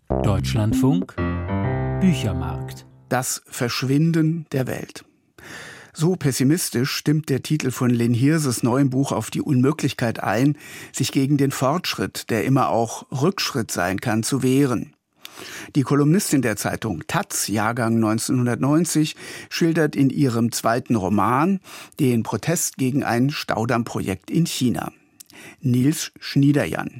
Deutschlandfunk Büchermarkt. Das Verschwinden der Welt. So pessimistisch stimmt der Titel von Lynn Hirses neuem Buch auf die Unmöglichkeit ein, sich gegen den Fortschritt, der immer auch Rückschritt sein kann, zu wehren. Die Kolumnistin der Zeitung taz, Jahrgang 1990, schildert in ihrem zweiten Roman den Protest gegen ein Staudammprojekt in China. Nils Schniederjan.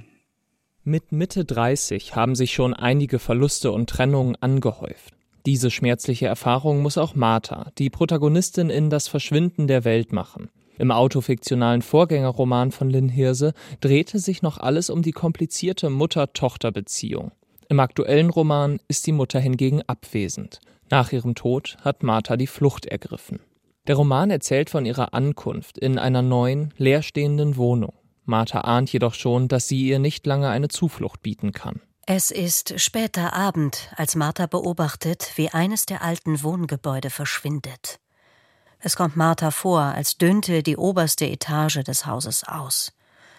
Mit Mitte 30 haben sich schon einige Verluste und Trennungen angehäuft. Diese schmerzliche Erfahrung muss auch Martha, die Protagonistin in Das Verschwinden der Welt, machen. Im autofiktionalen Vorgängerroman von Lynn Hirse drehte sich noch alles um die komplizierte Mutter-Tochter-Beziehung. Im aktuellen Roman ist die Mutter hingegen abwesend. Nach ihrem Tod hat Martha die Flucht ergriffen. Der Roman erzählt von ihrer Ankunft in einer neuen, leerstehenden Wohnung. Martha ahnt jedoch schon, dass sie ihr nicht lange eine Zuflucht bieten kann. Es ist später Abend, als Martha beobachtet, wie eines der alten Wohngebäude verschwindet. Es kommt Martha vor, als dünte die oberste Etage des Hauses aus.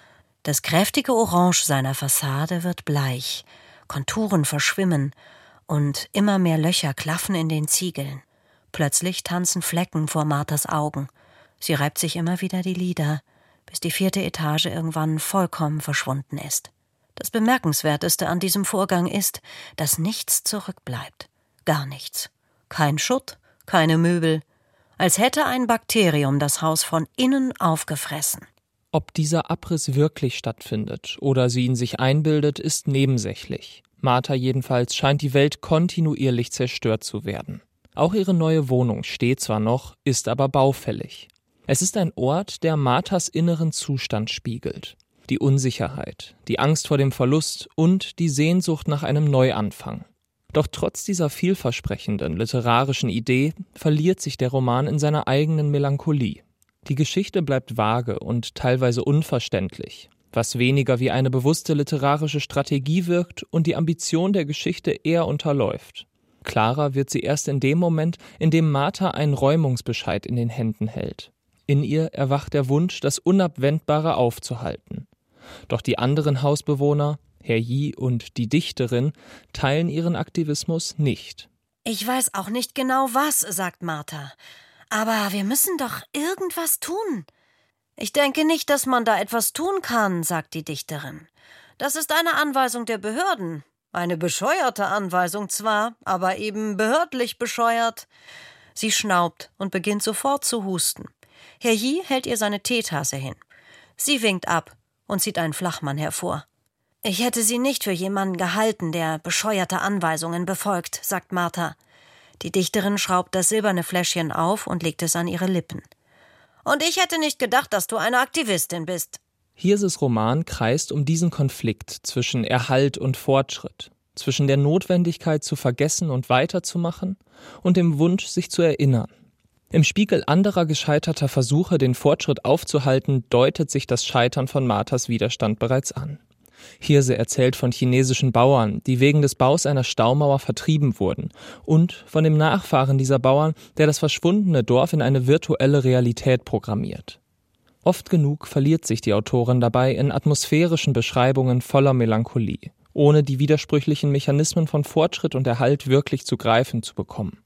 Das kräftige Orange seiner Fassade wird bleich, Konturen verschwimmen und immer mehr Löcher klaffen in den Ziegeln. Plötzlich tanzen Flecken vor Marthas Augen. Sie reibt sich immer wieder die Lider, bis die 4. Etage irgendwann vollkommen verschwunden ist. Das Bemerkenswerteste an diesem Vorgang ist, dass nichts zurückbleibt. Gar nichts. Kein Schutt, keine Möbel. Als hätte ein Bakterium das Haus von innen aufgefressen. Ob dieser Abriss wirklich stattfindet oder sie ihn sich einbildet, ist nebensächlich. Martha jedenfalls scheint die Welt kontinuierlich zerstört zu werden. Auch ihre neue Wohnung steht zwar noch, ist aber baufällig. Es ist ein Ort, der Marthas inneren Zustand spiegelt. Die Unsicherheit, die Angst vor dem Verlust und die Sehnsucht nach einem Neuanfang. Doch trotz dieser vielversprechenden literarischen Idee verliert sich der Roman in seiner eigenen Melancholie. Die Geschichte bleibt vage und teilweise unverständlich, was weniger wie eine bewusste literarische Strategie wirkt und die Ambition der Geschichte eher unterläuft. Klarer wird sie erst in dem Moment, in dem Martha einen Räumungsbescheid in den Händen hält. In ihr erwacht der Wunsch, das Unabwendbare aufzuhalten. Doch die anderen Hausbewohner, Herr Yi und die Dichterin, teilen ihren Aktivismus nicht. Ich weiß auch nicht genau was, sagt Martha. Aber wir müssen doch irgendwas tun. Ich denke nicht, dass man da etwas tun kann, sagt die Dichterin. Das ist eine Anweisung der Behörden. Eine bescheuerte Anweisung zwar, aber eben behördlich bescheuert. Sie schnaubt und beginnt sofort zu husten. Herr Yi hält ihr seine Teetasse hin. Sie winkt ab und zieht einen Flachmann hervor. Ich hätte sie nicht für jemanden gehalten, der bescheuerte Anweisungen befolgt, sagt Martha. Die Dichterin schraubt das silberne Fläschchen auf und legt es an ihre Lippen. Und ich hätte nicht gedacht, dass du eine Aktivistin bist. Hirses Roman kreist um diesen Konflikt zwischen Erhalt und Fortschritt, zwischen der Notwendigkeit zu vergessen und weiterzumachen und dem Wunsch, sich zu erinnern. Im Spiegel anderer gescheiterter Versuche, den Fortschritt aufzuhalten, deutet sich das Scheitern von Marthas Widerstand bereits an. Hirse erzählt von chinesischen Bauern, die wegen des Baus einer Staumauer vertrieben wurden, und von dem Nachfahren dieser Bauern, der das verschwundene Dorf in eine virtuelle Realität programmiert. Oft genug verliert sich die Autorin dabei in atmosphärischen Beschreibungen voller Melancholie, ohne die widersprüchlichen Mechanismen von Fortschritt und Erhalt wirklich zu greifen zu bekommen.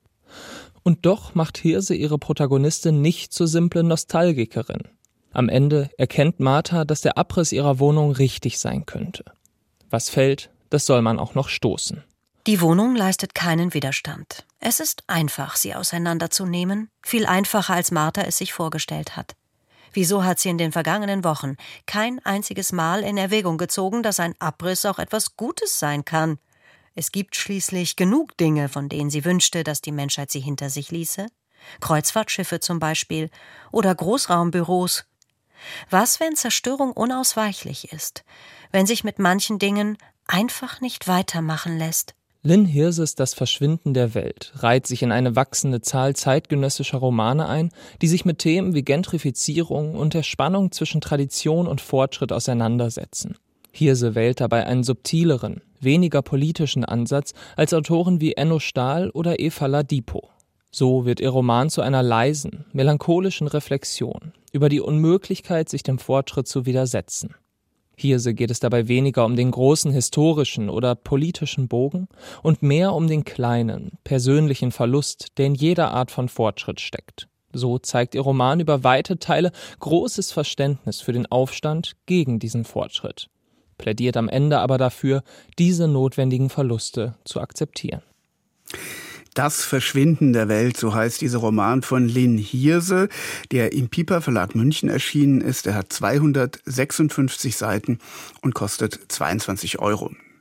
Und doch macht Hirse ihre Protagonistin nicht zur simplen Nostalgikerin. Am Ende erkennt Martha, dass der Abriss ihrer Wohnung richtig sein könnte. Was fällt, das soll man auch noch stoßen. Die Wohnung leistet keinen Widerstand. Es ist einfach, sie auseinanderzunehmen, viel einfacher, als Martha es sich vorgestellt hat. Wieso hat sie in den vergangenen Wochen kein einziges Mal in Erwägung gezogen, dass ein Abriss auch etwas Gutes sein kann? Es gibt schließlich genug Dinge, von denen sie wünschte, dass die Menschheit sie hinter sich ließe. Kreuzfahrtschiffe zum Beispiel oder Großraumbüros. Was, wenn Zerstörung unausweichlich ist? Wenn sich mit manchen Dingen einfach nicht weitermachen lässt? Lynn Hirses Das Verschwinden der Welt reiht sich in eine wachsende Zahl zeitgenössischer Romane ein, die sich mit Themen wie Gentrifizierung und der Spannung zwischen Tradition und Fortschritt auseinandersetzen. Hirse wählt dabei einen subtileren, weniger politischen Ansatz als Autoren wie Enno Stahl oder Eva Ladipo. So wird ihr Roman zu einer leisen, melancholischen Reflexion über die Unmöglichkeit, sich dem Fortschritt zu widersetzen. Hirse geht es dabei weniger um den großen historischen oder politischen Bogen und mehr um den kleinen, persönlichen Verlust, der in jeder Art von Fortschritt steckt. So zeigt ihr Roman über weite Teile großes Verständnis für den Aufstand gegen diesen Fortschritt, plädiert am Ende aber dafür, diese notwendigen Verluste zu akzeptieren. Das Verschwinden der Welt, so heißt dieser Roman von Lin Hirse, der im Piper Verlag München erschienen ist. Er hat 256 Seiten und kostet 22 €.